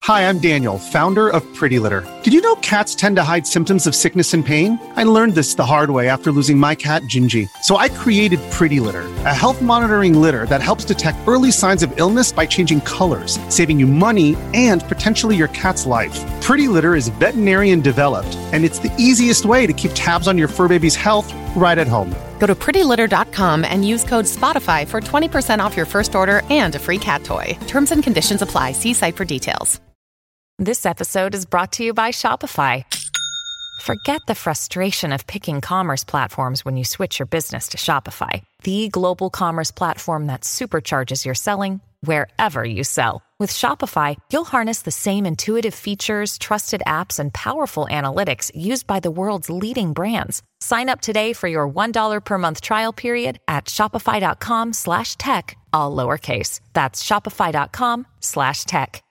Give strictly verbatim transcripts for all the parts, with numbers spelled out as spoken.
Hi, I'm Daniel, founder of Pretty Litter. Did you know cats tend to hide symptoms of sickness and pain? I learned this the hard way after losing my cat, Gingy. So I created Pretty Litter, a health monitoring litter that helps detect early signs of illness by changing colors, saving you money and potentially your cat's life. Pretty Litter is veterinarian developed, and it's the easiest way to keep tabs on your fur baby's health right at home. Go to pretty litter dot com and use code SPOTIFY for twenty percent off your first order and a free cat toy. Terms and conditions apply. See site for details. This episode is brought to you by Shopify. Forget the frustration of picking commerce platforms when you switch your business to Shopify, the global commerce platform that supercharges your selling wherever you sell. With Shopify, you'll harness the same intuitive features, trusted apps, and powerful analytics used by the world's leading brands. Sign up today for your one dollar per month trial period at shopify.com slash tech, all lowercase. That's shopify.com slash tech.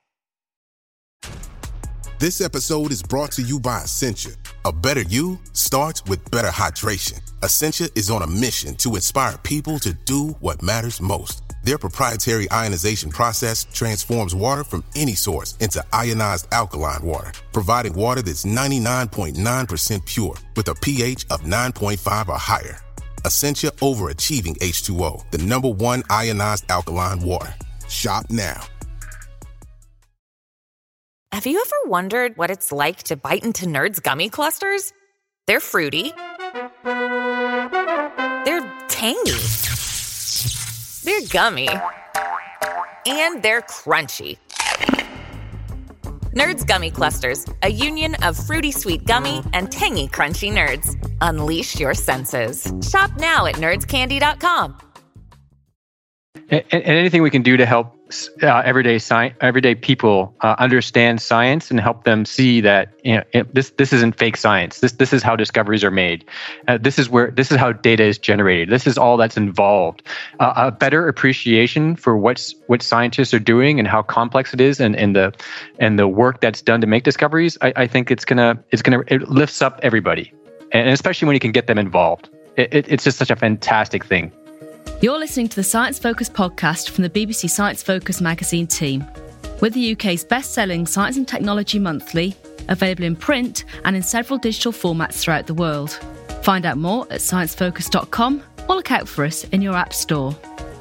This episode is brought to you by Essentia. A better you starts with better hydration. Essentia is on a mission to inspire people to do what matters most. Their proprietary ionization process transforms water from any source into ionized alkaline water, providing water that's ninety-nine point nine percent pure with a pH of nine point five or higher. Essentia overachieving H two O, the number one ionized alkaline water. Shop now. Have you ever wondered what it's like to bite into Nerds gummy clusters? They're fruity. They're tangy. They're gummy. And they're crunchy. Nerds Gummy Clusters, a union of fruity sweet gummy and tangy crunchy nerds. Unleash your senses. Shop now at nerds candy dot com. And, and anything we can do to help uh, everyday sci- everyday people uh, understand science and help them see that, you know, it, this this isn't fake science. This this is how discoveries are made. Uh, this is where this is how data is generated. This is all that's involved. Uh, a better appreciation for what's what scientists are doing and how complex it is, and, and the and the work that's done to make discoveries. I, I think it's gonna it's gonna it lifts up everybody, and especially when you can get them involved. It, it, it's just such a fantastic thing. You're listening to the Science Focus podcast from the B B C Science Focus magazine team. We're the U K's best-selling Science and Technology Monthly, available in print and in several digital formats throughout the world. Find out more at science focus dot com or look out for us in your app store.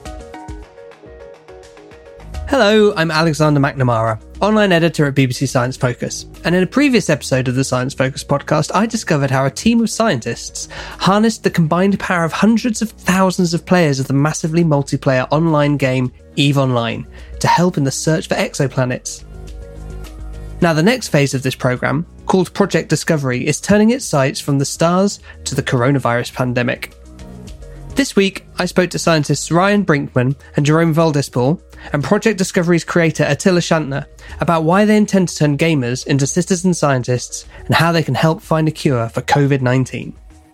Hello, I'm Alexander McNamara, online editor at B B C Science Focus. And in a previous episode of the Science Focus podcast, I discovered how a team of scientists harnessed the combined power of hundreds of thousands of players of the massively multiplayer online game EVE Online to help in the search for exoplanets. Now, the next phase of this programme, called Project Discovery, is turning its sights from the stars to the coronavirus pandemic. This week, I spoke to scientists Ryan Brinkman and Jerome Valdespol and Project Discovery's creator Attila Shantner about why they intend to turn gamers into citizen scientists and how they can help find a cure for covid nineteen.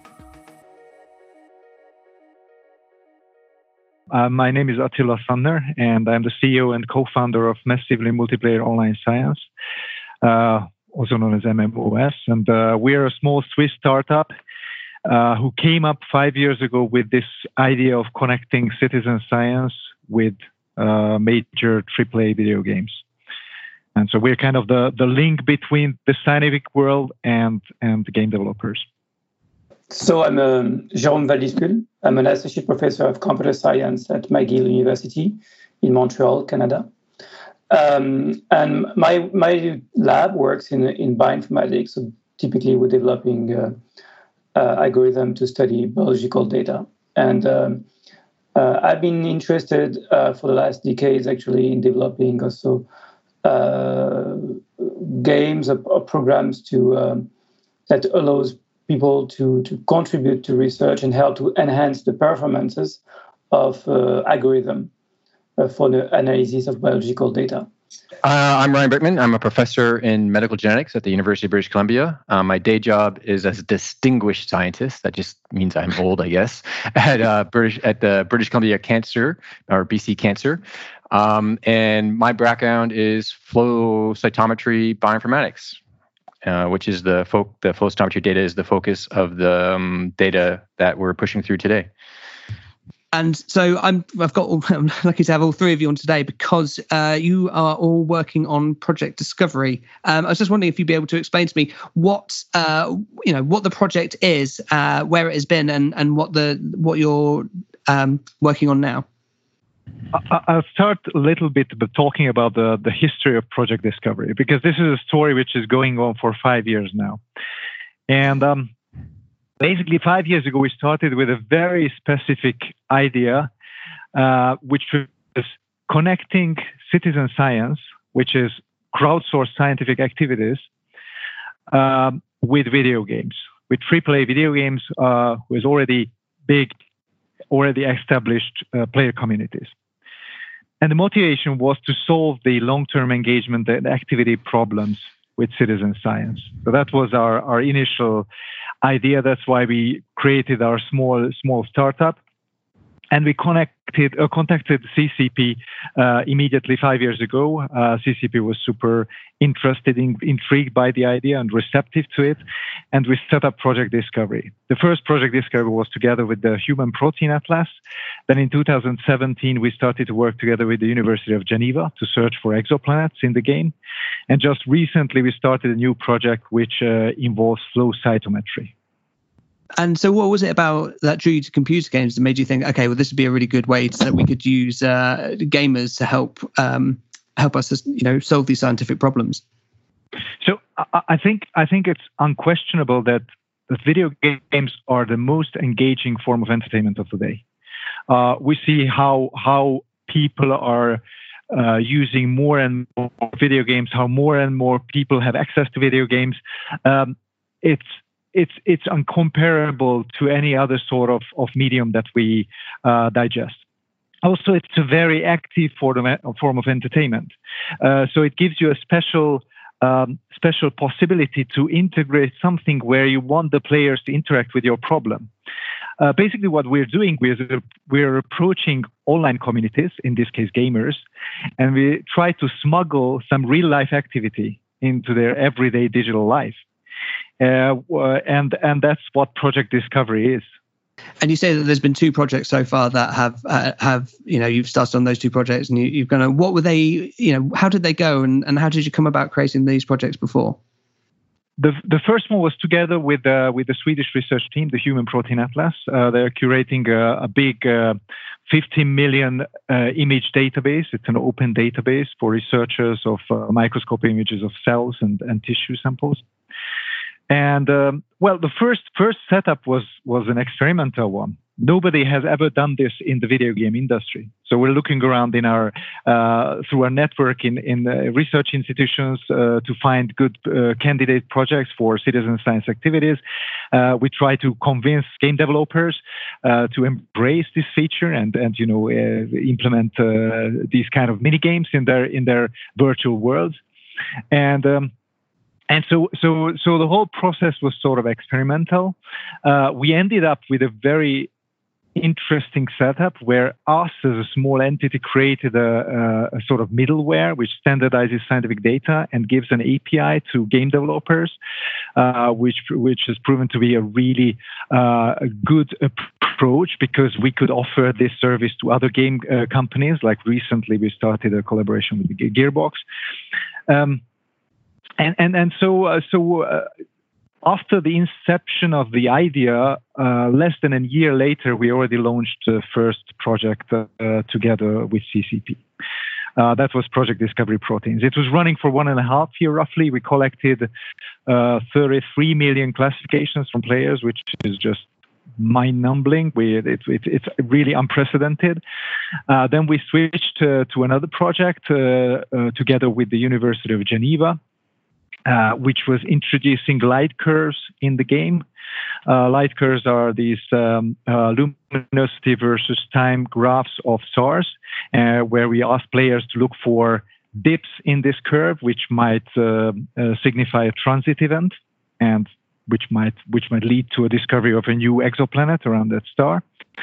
Uh, my name is Attila Shantner, and I'm the C E O and co-founder of Massively Multiplayer Online Science, uh, also known as M M O S. And uh, we are a small Swiss startup Uh, who came up five years ago with this idea of connecting citizen science with uh, major triple A video games. And so we're kind of the, the link between the scientific world and, and the game developers. So I'm um, Jérôme Valdespol. I'm an associate professor of computer science at McGill University in Montreal, Canada. Um, and my my lab works in, in bioinformatics. So typically we're developing uh, Uh, algorithm to study biological data. And um, uh, I've been interested uh, for the last decades actually in developing also uh, games or, or programs to um, that allows people to, to contribute to research and help to enhance the performances of uh, algorithm uh, for the analysis of biological data. Uh, I'm Ryan Brinkman. I'm a professor in medical genetics at the University of British Columbia. Uh, my day job is as a distinguished scientist. That just means I'm old, I guess, at uh, British at the British Columbia Cancer, or B C Cancer. Um, and my background is flow cytometry bioinformatics, uh, which is the fo- the flow cytometry data is the focus of the um, data that we're pushing through today. And so I'm, I've got, all, I'm lucky to have all three of you on today because uh, you are all working on Project Discovery. Um, I was just wondering if you'd be able to explain to me what, uh, you know, what the project is, uh, where it has been, and and what the what you're um, working on now. I'll start a little bit by talking about the, the history of Project Discovery, because this is a story which is going on for five years now. And um, basically, five years ago, we started with a very specific idea, uh, which was connecting citizen science, which is crowdsourced scientific activities, um, with video games, with triple A video games, uh, with already big, already established uh, player communities. And the motivation was to solve the long-term engagement and activity problems with citizen science. So that was our, our initial idea. That's why we created our small small startup. And we connected, uh, contacted C C P uh, immediately five years ago. Uh, C C P was super interested, in, intrigued by the idea and receptive to it. And we set up Project Discovery. The first Project Discovery was together with the Human Protein Atlas. Then in two thousand seventeen, we started to work together with the University of Geneva to search for exoplanets in the game. And just recently, we started a new project which uh, involves flow cytometry. And so what was it about that drew you to computer games that made you think, okay, well, this would be a really good way so that we could use uh, gamers to help um, help us, you know, solve these scientific problems? So I, I think I think it's unquestionable that the video games are the most engaging form of entertainment of today. Uh, we see how how people are uh, using more and more video games, how more and more people have access to video games. Um, it's It's it's uncomparable to any other sort of, of medium that we uh, digest. Also, it's a very active form of, form of entertainment. Uh, so it gives you a special um, special possibility to integrate something where you want the players to interact with your problem. Uh, basically, what we're doing is we're approaching online communities, in this case gamers, and we try to smuggle some real life activity into their everyday digital life. Uh, and and that's what Project Discovery is. And you say that there's been two projects so far that have uh, have you know you've started on those two projects, and you, you've gone. What were they? You know, how did they go, and, and how did you come about creating these projects before? The the first one was together with uh, with the Swedish research team, the Human Protein Atlas. Uh, they're curating a, a big uh, fifteen million uh, image database. It's an open database for researchers of uh, microscopic images of cells and, and tissue samples. And um, well, the first first setup was was an experimental one. Nobody has ever done this in the video game industry. So we're looking around in our uh, through our network in in uh, research institutions uh, to find good uh, candidate projects for citizen science activities. Uh, we try to convince game developers uh, to embrace this feature and and you know uh, implement uh, these kind of mini games in their in their virtual worlds. And um, And so, so, so the whole process was sort of experimental. Uh, we ended up with a very interesting setup where us as a small entity created a, a, a sort of middleware which standardizes scientific data and gives an A P I to game developers, uh, which which has proven to be a really uh, a good approach because we could offer this service to other game uh, companies. Like recently, we started a collaboration with Gearbox. Um, And and and so uh, so uh, after the inception of the idea, uh, less than a year later, we already launched the first project uh, together with C C P. Uh, that was Project Discovery Proteins. It was running for one and a half year roughly. We collected uh, thirty-three million classifications from players, which is just mind-numbing. We it, it, it's really unprecedented. Uh, then we switched uh, to another project uh, uh, together with the University of Geneva. Uh, which was introducing light curves in the game. Uh, light curves are these um, uh, luminosity versus time graphs of stars, uh, where we ask players to look for dips in this curve, which might uh, uh, signify a transit event, and which might which might lead to a discovery of a new exoplanet around that star.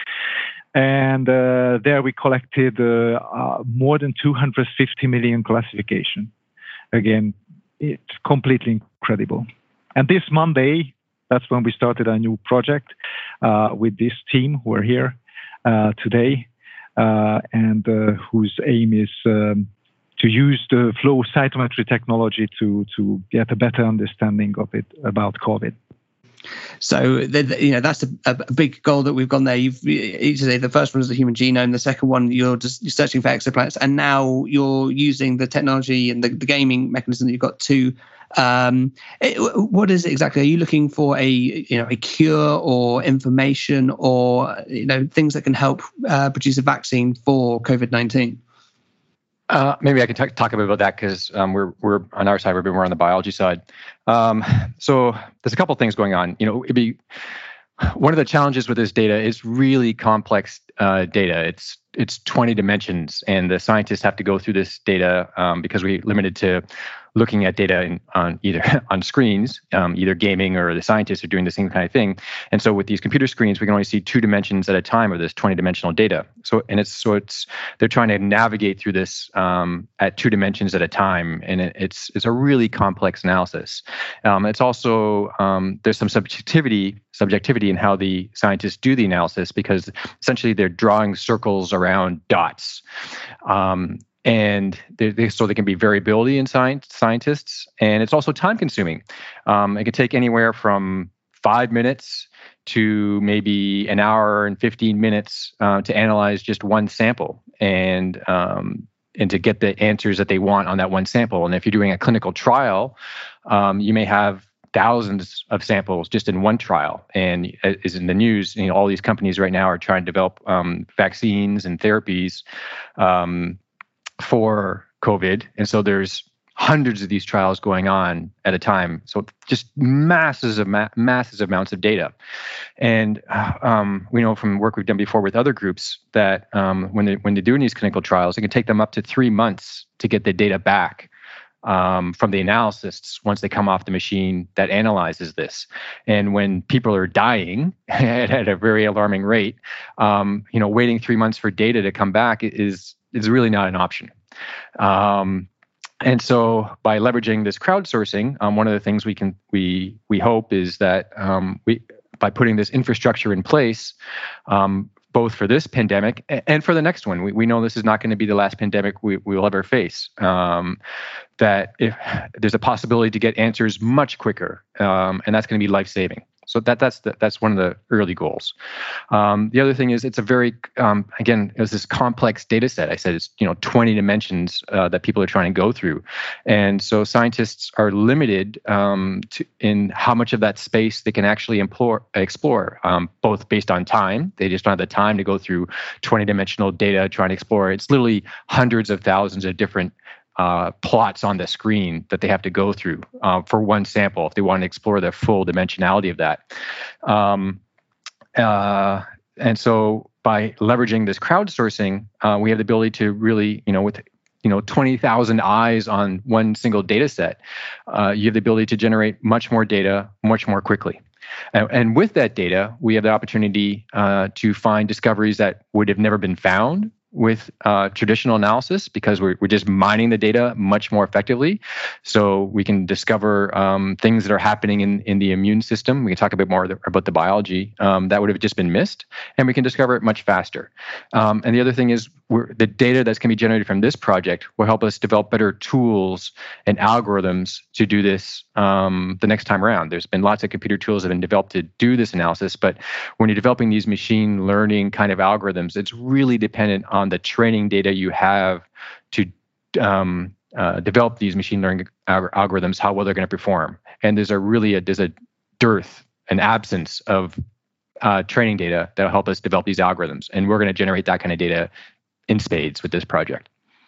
And uh, there we collected uh, uh, more than two hundred fifty million classification. Again, it's completely incredible. And this Monday, that's when we started a new project uh, with this team who are here. uh, today, uh, and uh, whose aim is um, to use the flow cytometry technology to to get a better understanding of it about COVID. So, the, the, you know, that's a, a big goal that we've gone there. You've each say the first one is the human genome, the second one you're just you're searching for exoplanets, and now you're using the technology and the, the gaming mechanism that you've got to. Um, it, what is it exactly? Are you looking for a you know a cure or information or you know things that can help uh, produce a vaccine for COVID nineteen? Uh, maybe I can t- talk a bit about that because um, we're we're on our side, we're a bit more on the biology side. Um, so there's a couple of things going on. You know, it'd be one of the challenges with this data is really complex uh, data. It's it's twenty dimensions, and the scientists have to go through this data um, because we're limited to looking at data in, on either on screens, um, either gaming or the scientists are doing the same kind of thing. And so with these computer screens, we can only see two dimensions at a time of this twenty dimensional data. So and it's so it's they're trying to navigate through this um, at two dimensions at a time, and it, it's it's a really complex analysis. Um, it's also um, there's some subjectivity subjectivity in how the scientists do the analysis because essentially they're drawing circles around dots. Um, And they, they, so there can be variability in science, scientists, and it's also time consuming. Um, it can take anywhere from five minutes to maybe an hour and fifteen minutes uh, to analyze just one sample and um, and to get the answers that they want on that one sample. And if you're doing a clinical trial, um, you may have thousands of samples just in one trial. And as in the news, you know, all these companies right now are trying to develop um, vaccines and therapies um, for COVID. And so there's hundreds of these trials going on at a time. So just masses of ma- masses of amounts of data. And um, we know from work we've done before with other groups that um, when, they, when they're doing these clinical trials, it can take them up to three months to get the data back um, from the analysts once they come off the machine that analyzes this. And when people are dying at, at a very alarming rate, um, you know, waiting three months for data to come back is is really not an option. Um, and so by leveraging this crowdsourcing, um, one of the things we can we we hope is that um, we by putting this infrastructure in place, um, both for this pandemic and for the next one, we, we know this is not going to be the last pandemic we, we will ever face. Um, that if there's a possibility to get answers much quicker, um, and that's going to be life-saving. So that that's the, that's one of the early goals. Um, the other thing is it's a very um, again it's this complex data set. I said it's you know twenty dimensions uh, that people are trying to go through, and so scientists are limited um, to, in how much of that space they can actually implore, explore, um, both based on time. They just don't have the time to go through twenty dimensional data trying to explore. It's literally hundreds of thousands of different Uh, plots on the screen that they have to go through uh, for one sample if they want to explore the full dimensionality of that. Um, uh, and so by leveraging this crowdsourcing, uh, we have the ability to really, you know, with you know twenty thousand eyes on one single data set, uh, you have the ability to generate much more data much more quickly. And, and with that data, we have the opportunity uh, to find discoveries that would have never been found with uh, traditional analysis because we're, we're just mining the data much more effectively. So we can discover um, things that are happening in, in the immune system. We can talk a bit more about the biology um, that would have just been missed, and we can discover it much faster. Um, and the other thing is we're, the data that's going to be generated from this project will help us develop better tools and algorithms to do this um, the next time around. There's been lots of computer tools that have been developed to do this analysis, but when you're developing these machine learning kind of algorithms, it's really dependent on the training data you have to um, uh, develop these machine learning al- algorithms, how well they're going to perform. And there's a really a, there's a dearth, an absence of uh, training data that will help us develop these algorithms. And we're going to generate that kind of data in spades with this project.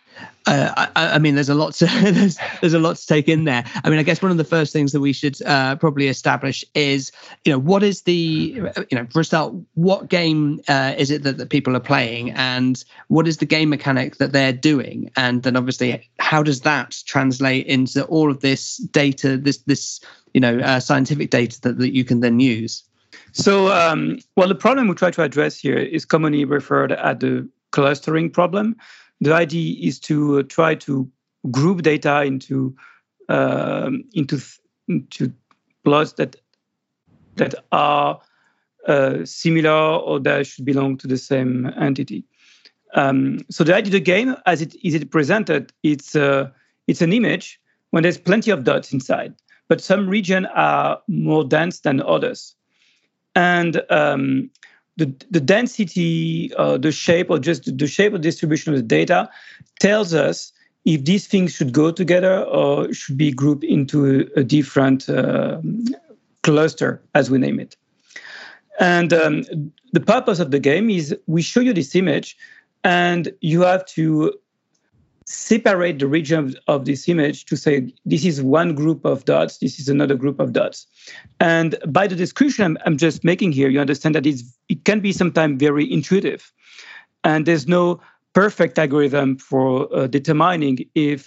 Uh, I, I mean, there's a lot to there's, there's a lot to take in there. I mean, I guess one of the first things that we should uh, probably establish is, you know, what is the, you know, for a start, what game uh, is it that, that people are playing, and what is the game mechanic that they're doing, and then obviously how does that translate into all of this data, this this you know uh, scientific data that, that you can then use. So, um, well, the problem we try to address here is commonly referred as the clustering problem. The idea is to uh, try to group data into um, into into plots that that are uh, similar or that should belong to the same entity. Um, so the idea of the game, as it is it presented, it's uh, it's an image when there's plenty of dots inside, but some regions are more dense than others, and um, the the density, uh, the shape, or just the shape of distribution of the data tells us if these things should go together or should be grouped into a, a different uh, cluster, as we name it. And um, the purpose of the game is we show you this image, and you have to separate the region of, of this image to say, this is one group of dots, this is another group of dots. And by the description I'm, I'm just making here, you understand that it's, it can be sometimes very intuitive. And there's no perfect algorithm for uh, determining if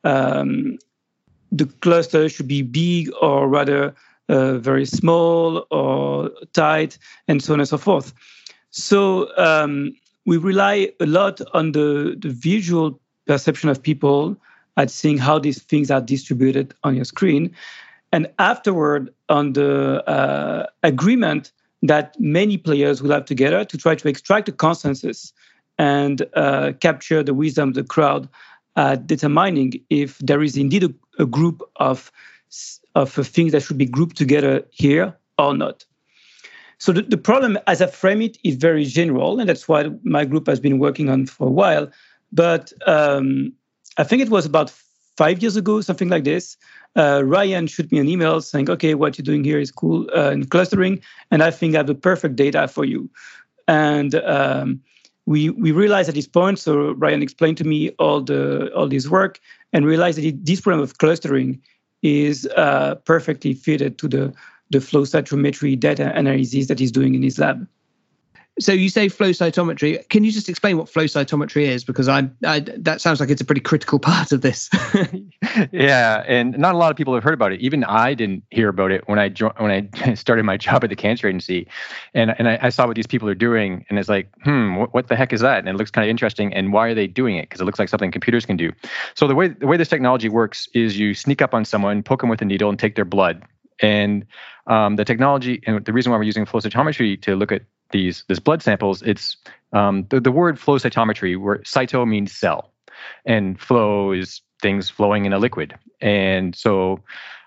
um, the cluster should be big or rather uh, very small or tight, and so on and so forth. So um, we rely a lot on the, the visual perception of people at seeing how these things are distributed on your screen. And afterward, on the uh, agreement that many players will have together to try to extract a consensus and uh, capture the wisdom of the crowd, uh, determining if there is indeed a, a group of, of things that should be grouped together here or not. So the, the problem, as I frame it, is very general, and that's what my group has been working on for a while. But um, I think it was about five years ago, something like this, uh, Ryan shoot me an email saying, okay, what you're doing here is cool uh, in clustering, and I think I have the perfect data for you. And um, we we realized at this point, so Ryan explained to me all the all this work, and realized that it, this problem of clustering is uh, perfectly fitted to the the flow cytometry data analysis that he's doing in his lab. So you say flow cytometry. Can you just explain what flow cytometry is? Because I, I that sounds like it's a pretty critical part of this. Yeah, and not a lot of people have heard about it. Even I didn't hear about it when I jo- when I started my job at the cancer agency, and and I, I saw what these people are doing, and it's like, hmm, what, what the heck is that? And it looks kind of interesting. And why are they doing it? Because it looks like something computers can do. So the way the way this technology works is you sneak up on someone, poke them with a needle, and take their blood. And um, the technology, and the reason why we're using flow cytometry to look at these these blood samples, it's um, the, the word flow cytometry, where cyto means cell, and flow is things flowing in a liquid. And so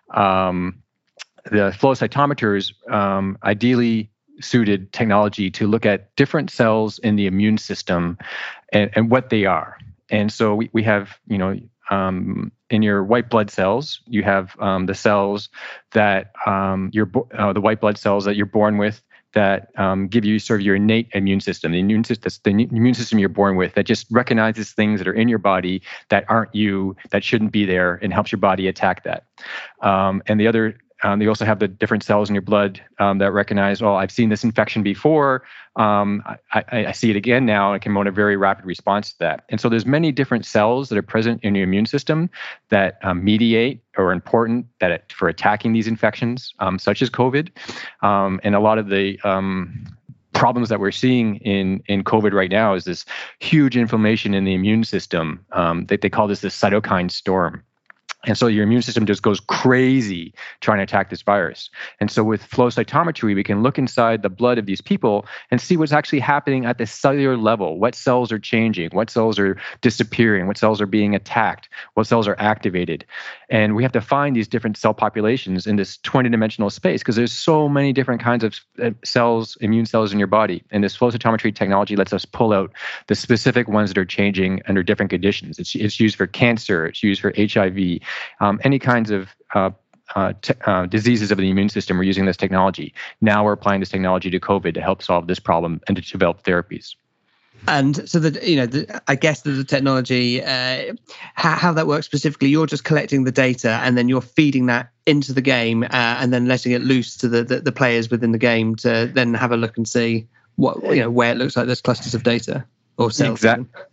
um, the flow cytometers um, ideally suited technology to look at different cells in the immune system and, and what they are. And so we, we have, you know, Um, in your white blood cells, you have um, the cells that um, you're uh, the white blood cells that you're born with that um, give you sort of your innate immune system, the immune system, the immune system you're born with that just recognizes things that are in your body that aren't you, that shouldn't be there, and helps your body attack that. Um, and the other, um, they also have the different cells in your blood um, that recognize, oh, I've seen this infection before. Um, I, I, I see it again now, and it can mount a very rapid response to that. And so there's many different cells that are present in your immune system that um, mediate or are important that it, for attacking these infections, um, such as COVID. Um, and a lot of the um, problems that we're seeing in, in COVID right now is this huge inflammation in the immune system. Um, they, they call this the cytokine storm. And so your immune system just goes crazy trying to attack this virus. And so with flow cytometry, we can look inside the blood of these people and see what's actually happening at the cellular level. What cells are changing? What cells are disappearing? What cells are being attacked? What cells are activated? And we have to find these different cell populations in this twenty-dimensional space because there's so many different kinds of cells, immune cells in your body. And this flow cytometry technology lets us pull out the specific ones that are changing under different conditions. It's, it's used for cancer. It's used for H I V. Um, any kinds of uh, uh, te- uh, diseases of the immune system, we're using this technology. Now we're applying this technology to COVID to help solve this problem and to develop therapies. And so that, you know, the, I guess that the technology, uh, how, how that works specifically, you're just collecting the data and then you're feeding that into the game uh, and then letting it loose to the, the, the players within the game to then have a look and see what, you know, where it looks like there's clusters of data or cells. Exactly.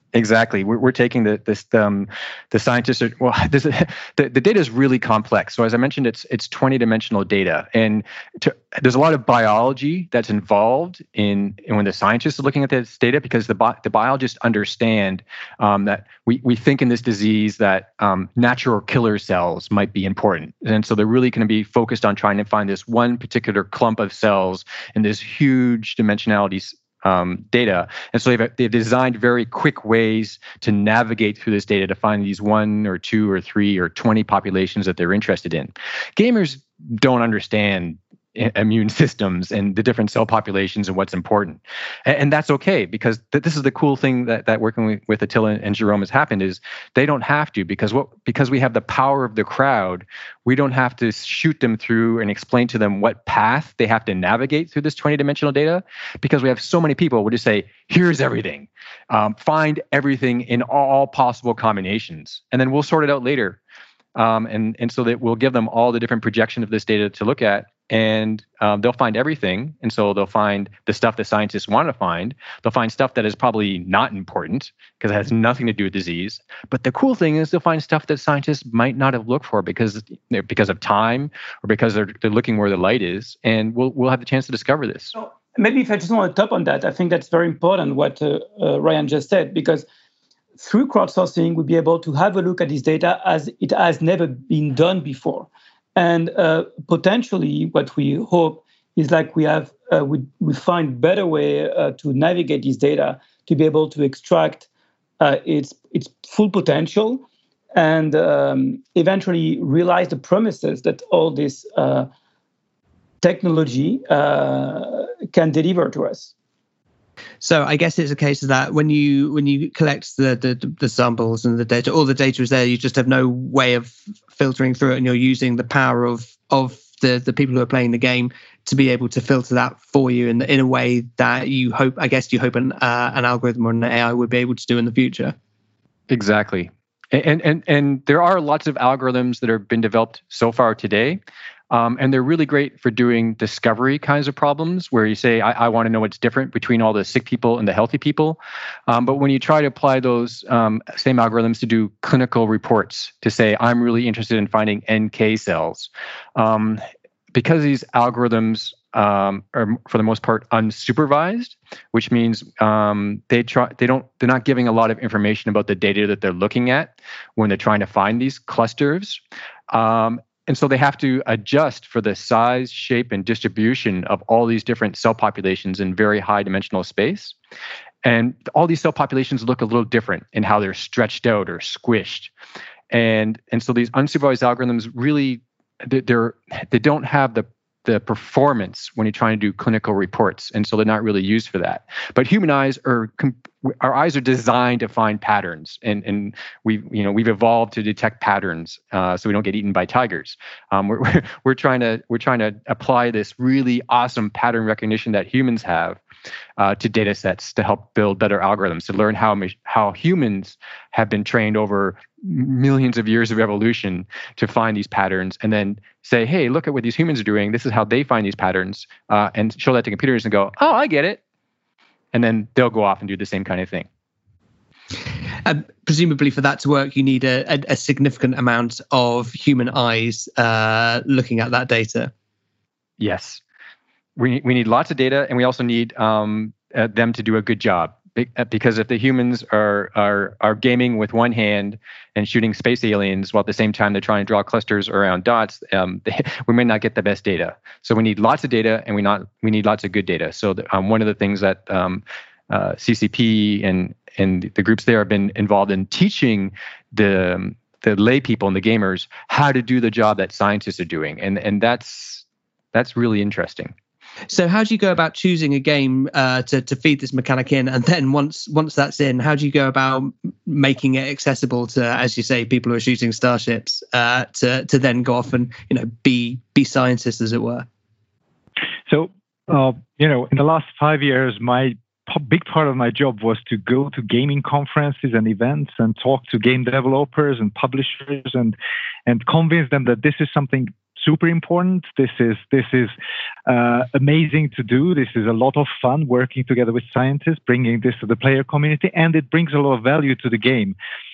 Exactly. We're, we're taking the this um, the scientists are well. This, the the data is really complex. So as I mentioned, it's it's twenty dimensional data, and to, there's a lot of biology that's involved in, in when the scientists are looking at this data, because the bi- the biologists understand um, that we we think in this disease that um, natural killer cells might be important, and so they're really going to be focused on trying to find this one particular clump of cells in this huge dimensionality Um, data. And so they've, they've designed very quick ways to navigate through this data to find these one or two or three or twenty populations that they're interested in. Gamers don't understand immune systems and the different cell populations and what's important. And, and that's okay, because th- this is the cool thing that, that working with, with Attila and Jerome has happened is they don't have to, because what because we have the power of the crowd, we don't have to shoot them through and explain to them what path they have to navigate through this twenty-dimensional data, because we have so many people. We'll just say, here's everything. Um, find everything in all possible combinations, and then we'll sort it out later. Um, and, and so that we'll give them all the different projections of this data to look at, and um, they'll find everything. And so they'll find the stuff that scientists want to find. They'll find stuff that is probably not important because it has nothing to do with disease. But the cool thing is they'll find stuff that scientists might not have looked for because because of time or because they're they're looking where the light is. And we'll we'll have the chance to discover this. So maybe if I just want to top on that, I think that's very important what uh, uh, Ryan just said, because through crowdsourcing, we'll be able to have a look at this data as it has never been done before. And uh, potentially what we hope is like we have, uh, we, we find better way uh, to navigate this data to be able to extract uh, its, its full potential and um, eventually realize the promises that all this uh, technology uh, can deliver to us. So I guess it's a case of that when you when you collect the, the the samples and the data, all the data is there. You just have no way of filtering through it, and you're using the power of of the the people who are playing the game to be able to filter that for you in in a way that you hope. I guess you hope an uh, an algorithm or an A I would be able to do in the future. Exactly, and and and there are lots of algorithms that have been developed so far today. Um, and they're really great for doing discovery kinds of problems where you say, I, I want to know what's different between all the sick people and the healthy people. Um, but when you try to apply those um, same algorithms to do clinical reports, to say, I'm really interested in finding N K cells, um, because these algorithms um, are, for the most part, unsupervised, which means um, they try, they don't, they're not giving a lot of information about the data that they're looking at when they're trying to find these clusters. Um, And so they have to adjust for the size, shape, and distribution of all these different cell populations in very high dimensional space. And all these cell populations look a little different in how they're stretched out or squished. And, and so these unsupervised algorithms really, they're, they don't have the, the performance when you're trying to do clinical reports. And so they're not really used for that. But human eyes are, our eyes are designed to find patterns, and and we've you know we've evolved to detect patterns, uh, so we don't get eaten by tigers. Um, we're, we're we're trying to we're trying to apply this really awesome pattern recognition that humans have uh, to data sets to help build better algorithms, to learn how how humans have been trained over millions of years of evolution to find these patterns, and then say, hey, look at what these humans are doing. This is how they find these patterns, uh, and show that to computers and go, oh, I get it. And then they'll go off and do the same kind of thing. Um, presumably for that to work, you need a, a, a significant amount of human eyes uh, looking at that data. Yes. We, we need lots of data, and we also need um, uh, them to do a good job. Because if the humans are, are, are gaming with one hand and shooting space aliens while at the same time they're trying to draw clusters around dots, um, they, we may not get the best data. So we need lots of data, and we not we need lots of good data. So the, um, one of the things that um, uh, C C P and and the groups there have been involved in teaching the the lay people and the gamers how to do the job that scientists are doing, and and that's that's really interesting. So how do you go about choosing a game uh, to to feed this mechanic in, and then once once that's in, how do you go about making it accessible to, as you say, people who are shooting starships uh, to to then go off and you know be be scientists, as it were? So uh, you know, in the last five years, my big part of my job was to go to gaming conferences and events and talk to game developers and publishers and and convince them that this is something super important. This is this is uh, amazing to do. This is a lot of fun working together with scientists, bringing this to the player community, and it brings a lot of value to the game.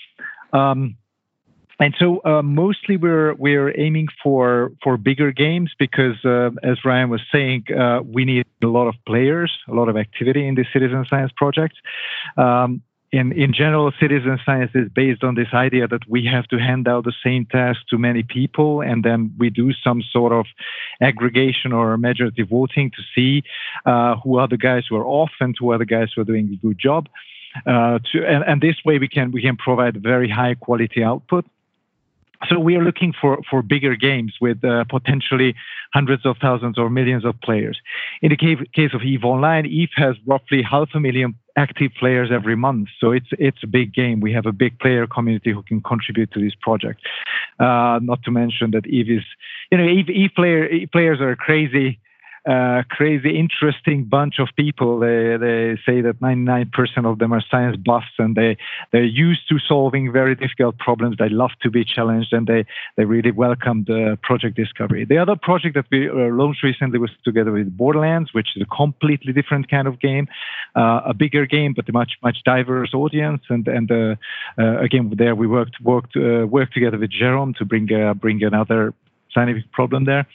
Um, And so uh, mostly we're we're aiming for for bigger games because, uh, as Ryan was saying, uh, we need a lot of players, a lot of activity in the citizen science project. Um, in in general, citizen science is based on this idea that we have to hand out the same task to many people, and then we do some sort of aggregation or majority voting to see uh, who are the guys who are off and who are the guys who are doing a good job. Uh, to, and, and this way we can we can provide very high quality output. So we are looking for, for bigger games with uh, potentially hundreds of thousands or millions of players. In the case, case of EVE Online, EVE has roughly half a million active players every month. So it's it's a big game. We have a big player community who can contribute to this project. Uh, not to mention that EVE is, you know, EVE, EVE, player, EVE players are crazy. Uh, crazy, interesting bunch of people. They they say that ninety-nine percent of them are science buffs, and they they're used to solving very difficult problems. They love to be challenged, and they they really welcome the Project Discovery. The other project that we uh, launched recently was together with Borderlands, which is a completely different kind of game, uh, a bigger game, but a much much diverse audience. And and uh, uh, again, there we worked worked uh, worked together with Jerome to bring uh, bring another scientific problem there.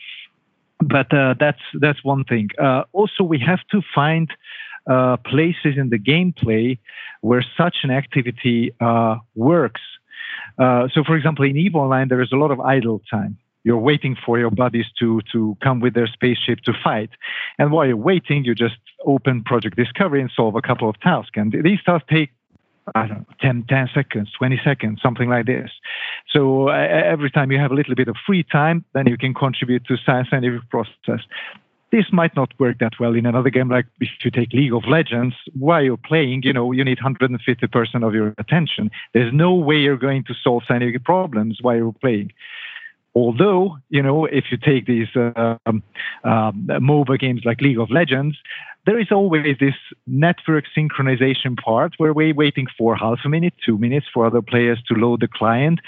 But uh, that's that's one thing. Uh, also, we have to find uh, places in the gameplay where such an activity uh, works. Uh, so, for example, in EVE Online, there is a lot of idle time. You're waiting for your buddies to to come with their spaceship to fight, and while you're waiting, you just open Project Discovery and solve a couple of tasks. And these tasks take, I don't know, ten, ten seconds, twenty seconds, something like this. So uh, every time you have a little bit of free time, then you can contribute to scientific process. This might not work that well in another game, like if you take League of Legends. While you're playing, you know, you need one hundred fifty percent of your attention. There's no way you're going to solve scientific problems while you're playing. Although, you know, if you take these uh, um, um, MOBA games like League of Legends, there is always this network synchronization part where we're waiting for half a minute, two minutes for other players to load the client.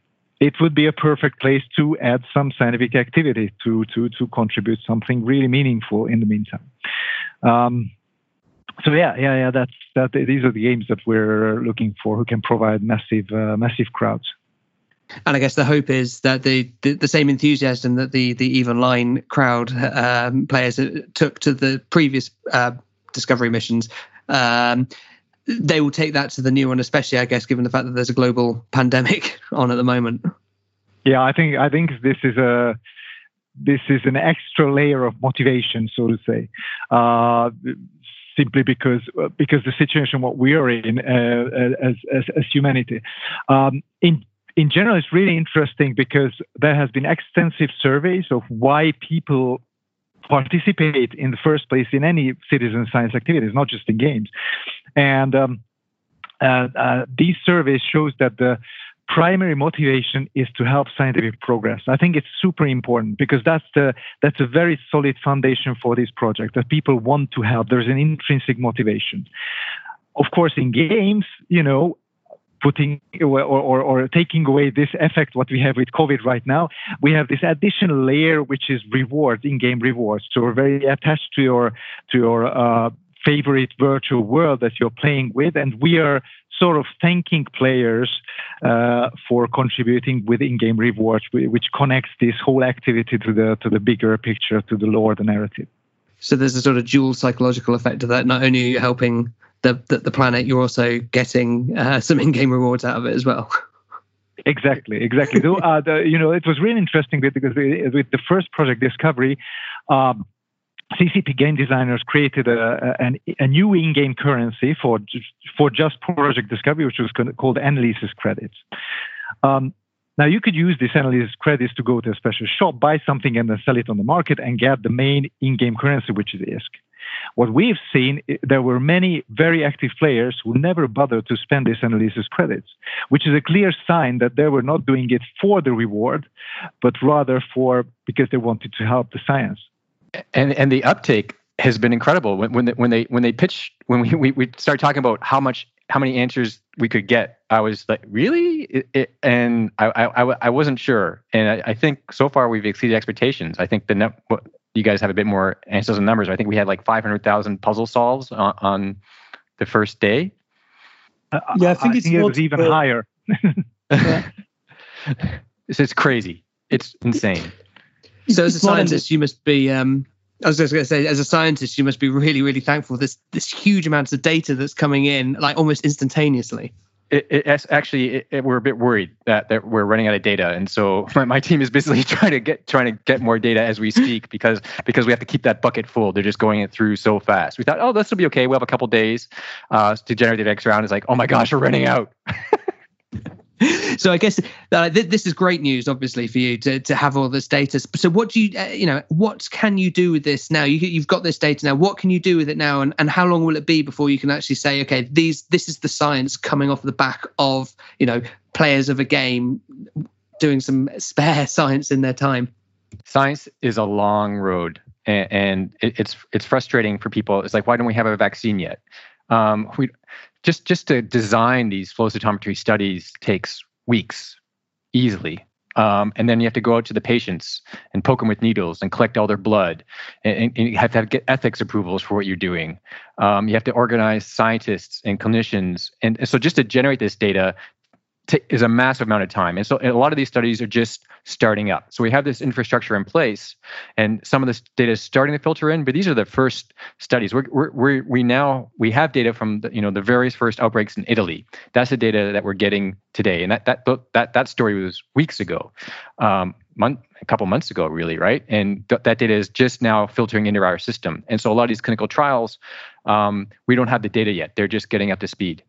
It would be a perfect place to add some scientific activity to to to contribute something really meaningful in the meantime. Um, so yeah, yeah, yeah. That's that. These are the games that we're looking for who can provide massive, uh, massive crowds. And I guess the hope is that the, the, the same enthusiasm that the, the EVE Online crowd um, players took to the previous uh, Discovery missions, um, they will take that to the new one, especially, I guess, given the fact that there's a global pandemic on at the moment. Yeah, I think I think this is a this is an extra layer of motivation, so to say. Uh, simply because because the situation what we are in uh, as, as as humanity. Um, in In general, it's really interesting because there has been extensive surveys of why people participate in the first place in any citizen science activities, not just in games. And um, uh, uh, these surveys shows that the primary motivation is to help scientific progress. I think it's super important because that's the that's a very solid foundation for this project, that people want to help. There's an intrinsic motivation. Of course, in games, you know, putting or, or, or taking away this effect, what we have with COVID right now, we have this additional layer, which is rewards, in-game rewards. So we're very attached to your to your uh, favorite virtual world that you're playing with, and we are sort of thanking players uh, for contributing with in-game rewards, which connects this whole activity to the to the bigger picture, to the lore, the narrative. So there's a sort of dual psychological effect of that. Not only are you helping The, the, the planet, you're also getting uh, some in-game rewards out of it as well. Exactly, exactly. so, uh, the, you know, it was really interesting because with the first Project Discovery, um, C C P game designers created a, a, a new in-game currency for for just Project Discovery, which was called Analysis Credits. Um, now, you could use these Analysis Credits to go to a special shop, buy something, and then sell it on the market and get the main in-game currency, which is I S C. What we've seen, there were many very active players who never bothered to spend these analysis credits, which is a clear sign that they were not doing it for the reward, but rather for because they wanted to help the science. And and the uptake has been incredible. When when they when they when they pitch when we we, we start talking about how much how many answers we could get I was like, really? It, it, and I, I, I wasn't sure. And I, I think so far we've exceeded expectations. I think the net, you guys have a bit more answers and numbers. I think we had like five hundred thousand puzzle solves on, on the first day. Uh, yeah, I think, I it's think it was even higher. it's, it's crazy. It's insane. So as a scientist, you must be... Um, I was just going to say, as a scientist, you must be really, really thankful for this this huge amounts of data that's coming in, like almost instantaneously. It, it, it's actually, it, it, we're a bit worried that, that we're running out of data, and so my, my team is busily trying to get trying to get more data as we speak because because we have to keep that bucket full. They're just going it through so fast. We thought, oh, this will be okay. We'll have a couple days uh, to generate the next round. It's like, oh my gosh, we're running out. So I guess uh, th- this is great news, obviously, for you to to have all this data. So what do you, uh, you know, what can you do with this now? You, you've got this data now. What can you do with it now, and, and how long will it be before you can actually say, okay, these this is the science coming off the back of, you know, players of a game doing some spare science in their time? Science is a long road, and, and it, it's it's frustrating for people. It's like, why don't we have a vaccine yet? Um, we just just to design these flow cytometry studies takes weeks, easily. Um, and then you have to go out to the patients and poke them with needles and collect all their blood, and, and you have to have, get ethics approvals for what you're doing. Um, you have to organize scientists and clinicians, and, and so just to generate this data t- is a massive amount of time. And so a lot of these studies are just starting up. So we have this infrastructure in place, and some of this data is starting to filter in. But these are the first studies. We're, we're, we're, we now we have data from the, you know the various first outbreaks in Italy. That's the data that we're getting today, and that that that that story was weeks ago, um, month a couple months ago, really, right? And th- that data is just now filtering into our system. And so a lot of these clinical trials, um, we don't have the data yet. They're just getting up to speed.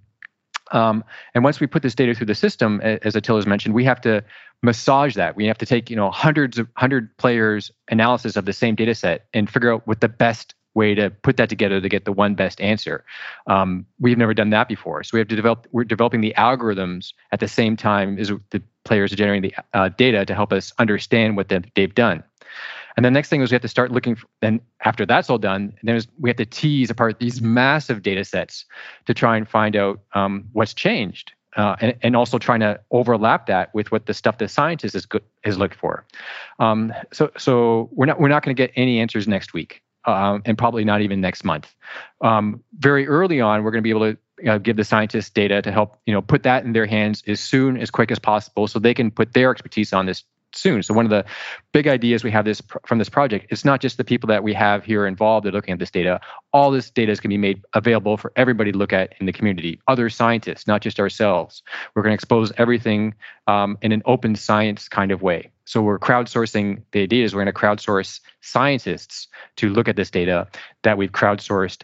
Um, and once we put this data through the system, as Attila's mentioned, we have to massage that. We have to take, you know, hundreds of hundred players analysis of the same data set and figure out what the best way to put that together to get the one best answer. Um, we've never done that before. So we have to develop, we're developing the algorithms at the same time as the players are generating the uh, data to help us understand what they've done. And the next thing is we have to start looking, for, then after that's all done, then we have to tease apart these massive data sets to try and find out um, what's changed, uh, and, and also trying to overlap that with what the stuff the scientist is, is looked for. Um, so so we're not we're not going to get any answers next week, um, and probably not even next month. Um, very early on, we're going to be able to uh, give the scientists data to help you know put that in their hands as soon as quick as possible, so they can put their expertise on this soon. So one of the big ideas we have this from this project, it's not just the people that we have here involved in looking at this data. All this data is going to be made available for everybody to look at in the community, other scientists, not just ourselves. We're going to expose everything um, in an open science kind of way. So we're crowdsourcing, the idea is we're going to crowdsource scientists to look at this data that we've crowdsourced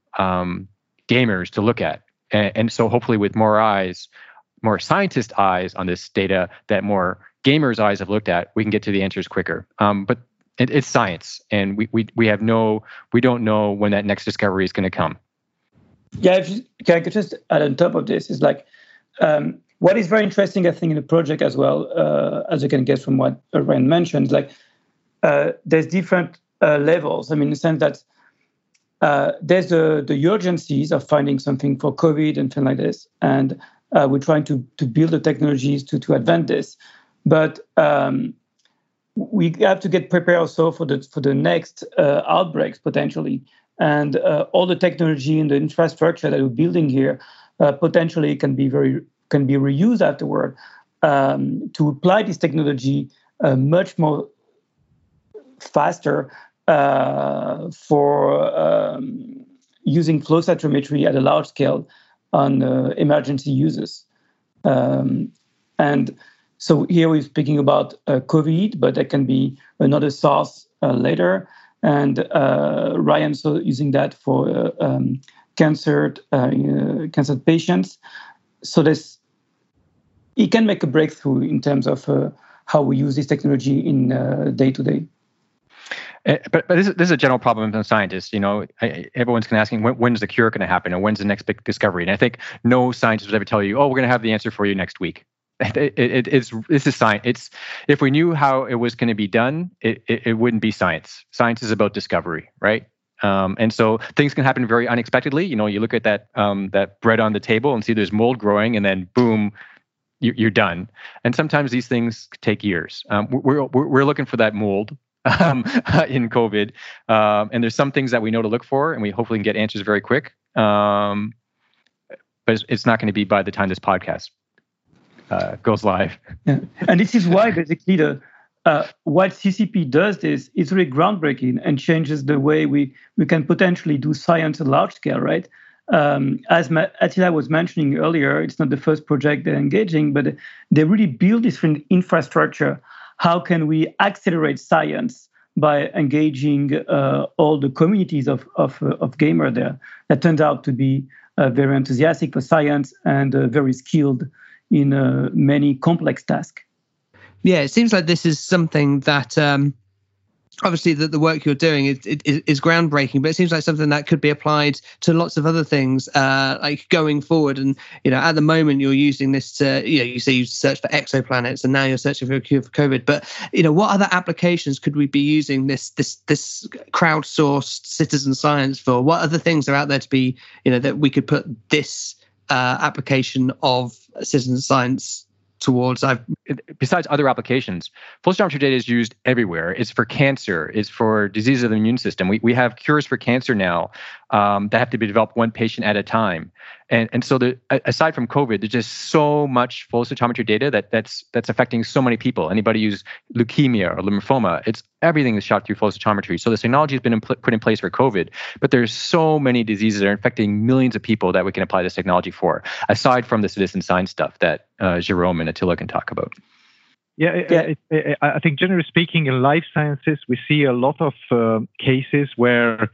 um, gamers to look at. And, and so hopefully with more eyes, more scientist eyes on this data that more gamers' eyes have looked at, we can get to the answers quicker. Um, but it, it's science, and we we we have no, we don't know when that next discovery is going to come. Yeah, if you, can I could just add on top of this is like um, what is very interesting, I think, in the project as well, uh, as you can guess from what Ryan mentioned, is like uh, there's different uh, levels. I mean, in the sense that uh, there's the the urgencies of finding something for COVID and things like this, and uh, we're trying to to build the technologies to to advance this. But um, we have to get prepared also for the for the next uh, outbreaks potentially, and uh, all the technology and the infrastructure that we're building here uh, potentially can be very can be reused afterward um, to apply this technology uh, much more faster uh, for um, using flow cytometry at a large scale on uh, emergency uses, um, and. So here we're speaking about uh, COVID, but there can be another SARS uh, later. And uh, Ryan's using that for uh, um, cancer, uh, uh, cancer patients. So this, it can make a breakthrough in terms of uh, how we use this technology in uh, day to day. Uh, but but this is, this is a general problem with scientists. You know, I, everyone's kind of asking when, when's the cure going to happen, or when's the next big discovery? And I think no scientist would ever tell you, oh, we're going to have the answer for you next week. It, it, it's this is science. It's if we knew how it was going to be done, it, it, it wouldn't be science. Science is about discovery, right? Um, and so things can happen very unexpectedly. You know, you look at that um, that bread on the table and see there's mold growing, and then boom, you, you're done. And sometimes these things take years. Um, we're, we're we're looking for that mold um, in COVID, um, and there's some things that we know to look for, and we hopefully can get answers very quick. Um, but it's, it's not going to be by the time this podcast uh, goes live. Yeah. And this is why basically the uh, what C C P does is is really groundbreaking and changes the way we we can potentially do science at large scale, right? Um, as Ma- Attila was mentioning earlier, it's not the first project they're engaging, but they really build this infrastructure. How can we accelerate science by engaging uh, all the communities of of, uh, of gamers there that turned out to be uh, very enthusiastic for science and uh, very skilled in uh, many complex tasks. Yeah, it seems like this is something that um, obviously that the work you're doing is, is, is groundbreaking, but it seems like something that could be applied to lots of other things, uh, like going forward. And, you know, at the moment you're using this to, you know, you say you search for exoplanets and now you're searching for a cure for COVID. But, you know, what other applications could we be using this this this crowdsourced citizen science for? What other things are out there to be, you know, that we could put this uh, application of citizen science towards? I've besides other applications, flow cytometry data is used everywhere. It's for cancer. It's for diseases of the immune system. We we have cures for cancer now um, that have to be developed one patient at a time. And and so the, aside from COVID, there's just so much flow cytometry data that that's that's affecting so many people. Anybody who's leukemia or lymphoma, it's everything is shot through flow cytometry. So this technology has been in pl- put in place for COVID, but there's so many diseases that are infecting millions of people that we can apply this technology for, aside from the citizen science stuff that uh, Jerome and Attila can talk about. Yeah, it, it, I think generally speaking, in life sciences, we see a lot of uh, cases where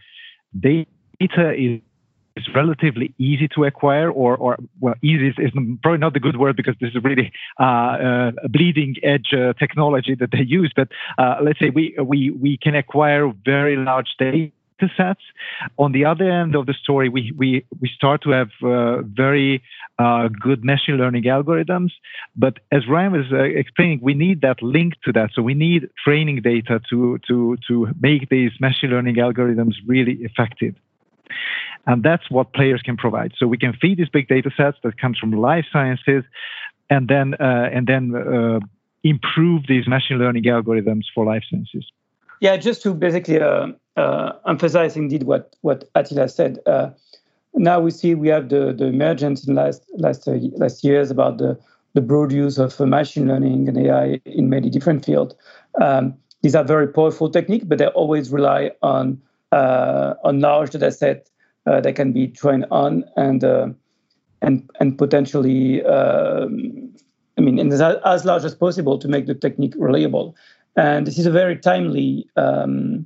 data is is relatively easy to acquire, or, or well, easy is, is probably not the good word because this is really uh, uh, a bleeding edge uh, technology that they use. But uh, let's say we we we can acquire very large data sets. On the other end of the story, we we we start to have uh, very uh, good machine learning algorithms. But as Ryan was uh, explaining, we need that link to that. So we need training data to to to make these machine learning algorithms really effective. And that's what players can provide. So we can feed these big data sets that comes from life sciences, and then uh, and then uh, improve these machine learning algorithms for life sciences. Yeah, just to basically uh, uh, emphasize indeed what what Attila said. Uh, now we see we have the, the emergence in last last uh, last years about the the broad use of uh, machine learning and A I in many different fields. Um, these are very powerful techniques, but they always rely on uh, on large data set. Uh, that can be trained on and uh, and and potentially, um, I mean, in as, as large as possible to make the technique reliable. And this is a very timely um,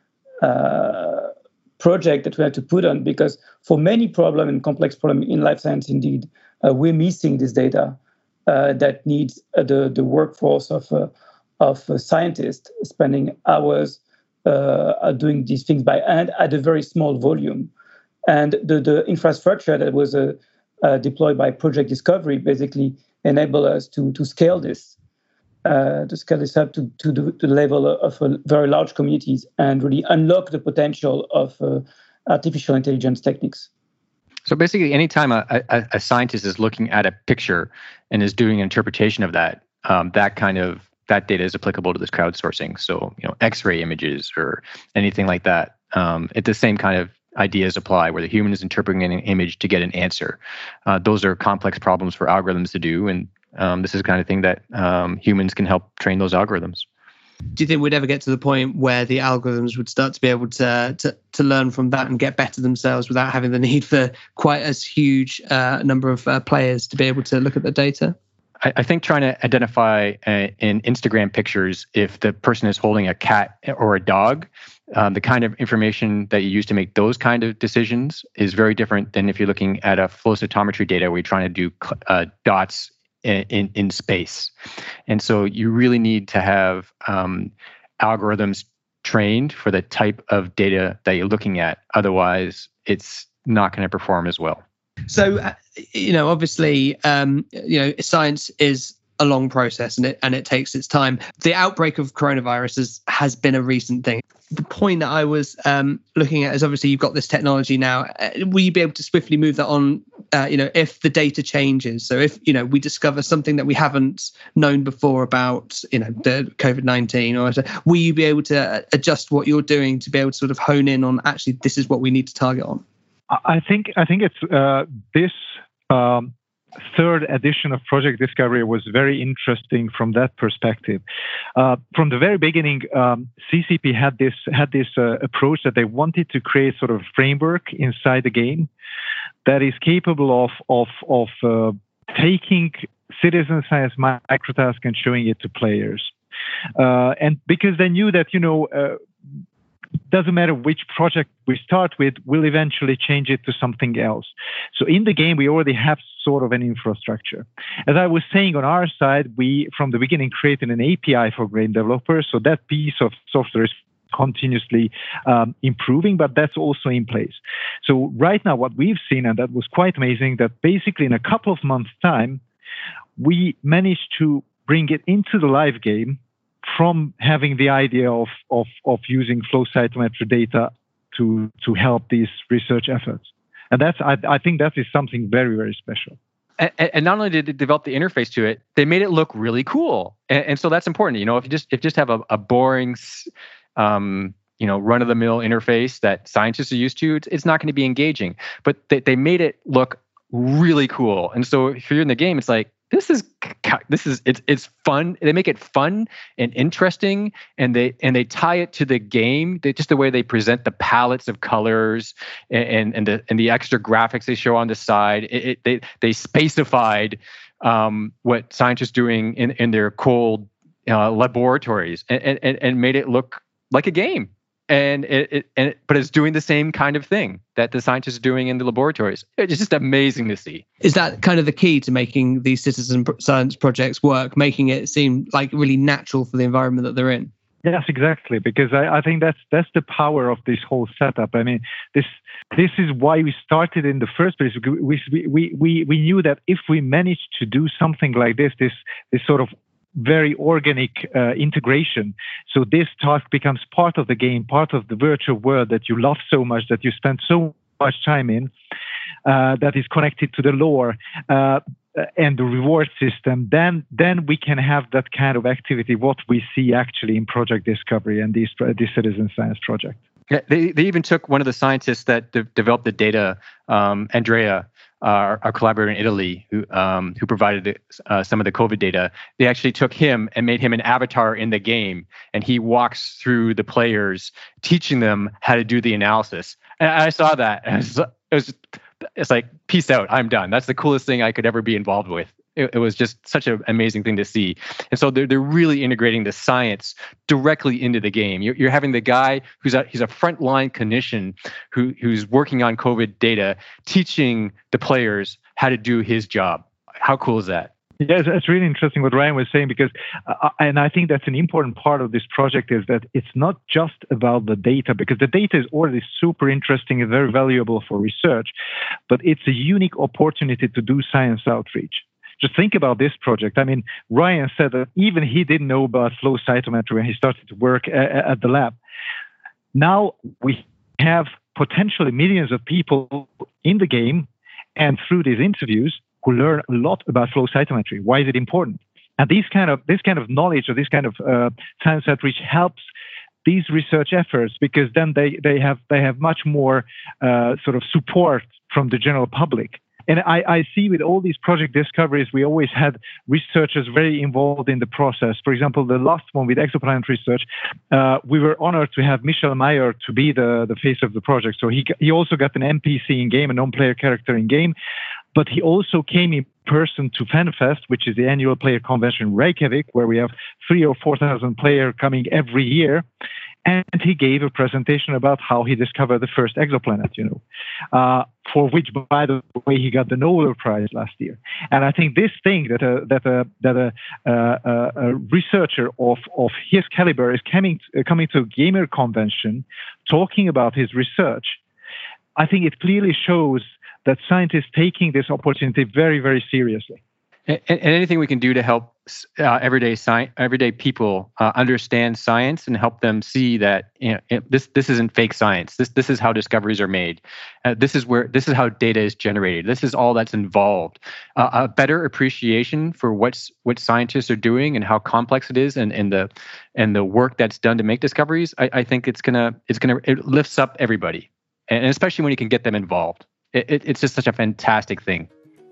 uh, project that we have to put on, because for many problems and complex problems in life science, indeed, uh, we're missing this data uh, that needs uh, the the workforce of uh, of uh, scientists spending hours uh, doing these things by hand at a very small volume. And the, the infrastructure that was uh, uh, deployed by Project Discovery basically enabled us to to scale this, uh, to scale this up to, to, the, to the level of uh, very large communities and really unlock the potential of uh, artificial intelligence techniques. So basically, anytime a, a, a scientist is looking at a picture and is doing an interpretation of that, um, that kind of that data is applicable to this crowdsourcing. So, you know, X-ray images or anything like that. Um, it's the same kind of ideas apply, where the human is interpreting an image to get an answer. Uh, those are complex problems for algorithms to do, and um, this is the kind of thing that um, humans can help train those algorithms. Do you think we'd ever get to the point where the algorithms would start to be able to to, to learn from that and get better themselves without having the need for quite as huge uh, number of uh, players to be able to look at the data? I, I think trying to identify uh, in Instagram pictures if the person is holding a cat or a dog, Um, the kind of information that you use to make those kind of decisions is very different than if you're looking at a flow cytometry data where you're trying to do uh, dots in, in, in space. And so you really need to have um, algorithms trained for the type of data that you're looking at. Otherwise, it's not going to perform as well. So, uh, you know, obviously, um, you know, science is a long process and it and it takes its time. The outbreak of coronavirus has, has been a recent thing. The point that I was um, looking at is obviously you've got this technology now. Uh, will you be able to swiftly move that on, uh, you know, if the data changes? So if, you know, we discover something that we haven't known before about, you know, the COVID nineteen, or will you be able to adjust what you're doing to be able to sort of hone in on actually this is what we need to target on? I think I think it's uh, this um, third edition of Project Discovery was very interesting from that perspective. Uh, from the very beginning, um, C C P had this had this uh, approach that they wanted to create sort of a framework inside the game that is capable of of of uh, taking citizen science microtask and showing it to players, uh, and because they knew that you know. Uh, doesn't matter which project we start with, we'll eventually change it to something else. So in the game, we already have sort of an infrastructure. As I was saying, on our side, we, from the beginning, created an A P I for game developers. So that piece of software is continuously um, improving, but that's also in place. So right now, what we've seen, and that was quite amazing, that basically in a couple of months' time, we managed to bring it into the live game from having the idea of, of, of using flow cytometry data to, to help these research efforts. And that's, I, I think that is something very, very special. And, and not only did they develop the interface to it, they made it look really cool. And, and so that's important. You know, if you just, if you just have a, a boring, um, you know, run-of-the-mill interface that scientists are used to, it's, it's not going to be engaging. But they, they made it look really cool. And so if you're in the game, it's like, This is this is it's it's fun. They make it fun and interesting, and they and they tie it to the game. They, just the way they present the palettes of colors and and, and the and the extra graphics they show on the side. It, it, they they spacified um, what scientists doing in, in their cold uh, laboratories and, and and made it look like a game. And it, it and it, but it's doing the same kind of thing that the scientists are doing in the laboratories. It's just amazing to see. Is that kind of the key to making these citizen science projects work, making it seem like really natural for the environment that they're in? Yes, exactly. Because I, I think that's that's the power of this whole setup. I mean, this this is why we started in the first place. We we we we knew that if we managed to do something like this, this this sort of very organic uh, integration. So this task becomes part of the game, part of the virtual world that you love so much, that you spend so much time in, uh, that is connected to the lore uh, and the reward system. Then, then we can have that kind of activity, what we see actually in Project Discovery and this, this citizen science project. Yeah, they, they even took one of the scientists that de- developed the data, um, Andrea, Our, our collaborator in Italy, who um, who provided uh, some of the COVID data. They actually took him and made him an avatar in the game, and he walks through the players, teaching them how to do the analysis. And I saw that, and it was, it was it's like, peace out, I'm done. That's the coolest thing I could ever be involved with. It, it was just such an amazing thing to see. And so they're, they're really integrating the science directly into the game. You're, you're having the guy who's a, he's a frontline clinician who, who's working on COVID data, teaching the players how to do his job. How cool is that? Yeah, it's really interesting what Ryan was saying, because, uh, and I think that's an important part of this project, is that it's not just about the data, because the data is already super interesting and very valuable for research, but it's a unique opportunity to do science outreach. Just think about this project. I mean, Ryan said that even he didn't know about flow cytometry when he started to work a- at the lab. Now we have potentially millions of people in the game and through these interviews who learn a lot about flow cytometry. Why is it important? And these kind of this kind of knowledge or this kind of uh, science outreach helps these research efforts, because then they they have they have much more uh, sort of support from the general public. And I, I see with all these project discoveries, we always had researchers very involved in the process. For example, the last one with exoplanet research, uh, we were honored to have Michel Mayer to be the, the face of the project. So he he also got an N P C in game, a non-player character in game, but he also came in person to FanFest, which is the annual player convention in Reykjavik, where we have three or four thousand players coming every year. And he gave a presentation about how he discovered the first exoplanet, you know, uh, for which, by the way, he got the Nobel Prize last year. And I think this thing that a that a that a, uh, a researcher of of his caliber is coming uh, coming to a gamer convention, talking about his research, I think it clearly shows that scientists taking this opportunity very, very seriously. And, and anything we can do to help uh, everyday sci- everyday people uh, understand science and help them see that, you know, it, this this isn't fake science. This this is how discoveries are made. Uh, this is where this is how data is generated. This is all that's involved. Uh, a better appreciation for what's what scientists are doing and how complex it is, and, and the and the work that's done to make discoveries. I, I think it's gonna it's gonna it lifts up everybody, and especially when you can get them involved. It, it, it's just such a fantastic thing.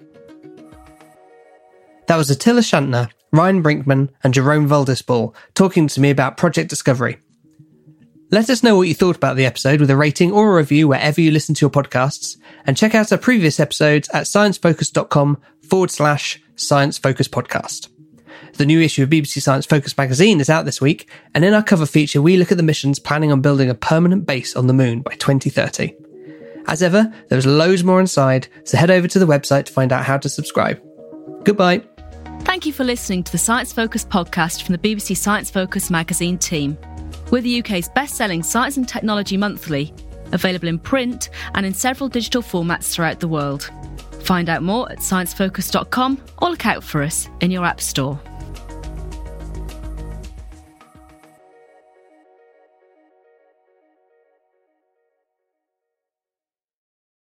That was Attila Shantner, Ryan Brinkman, and Jerome Voldisball talking to me about Project Discovery. Let us know what you thought about the episode with a rating or a review wherever you listen to your podcasts, and check out our previous episodes at sciencefocus.com forward slash Science Focus Podcast. The new issue of B B C Science Focus magazine is out this week, and in our cover feature we look at the missions planning on building a permanent base on the moon by twenty thirty. As ever, there's loads more inside, so head over to the website to find out how to subscribe. Goodbye. Thank you for listening to the Science Focus podcast from the B B C Science Focus magazine team. We're the U K's best-selling Science and Technology Monthly, available in print and in several digital formats throughout the world. Find out more at science focus dot com or look out for us in your app store.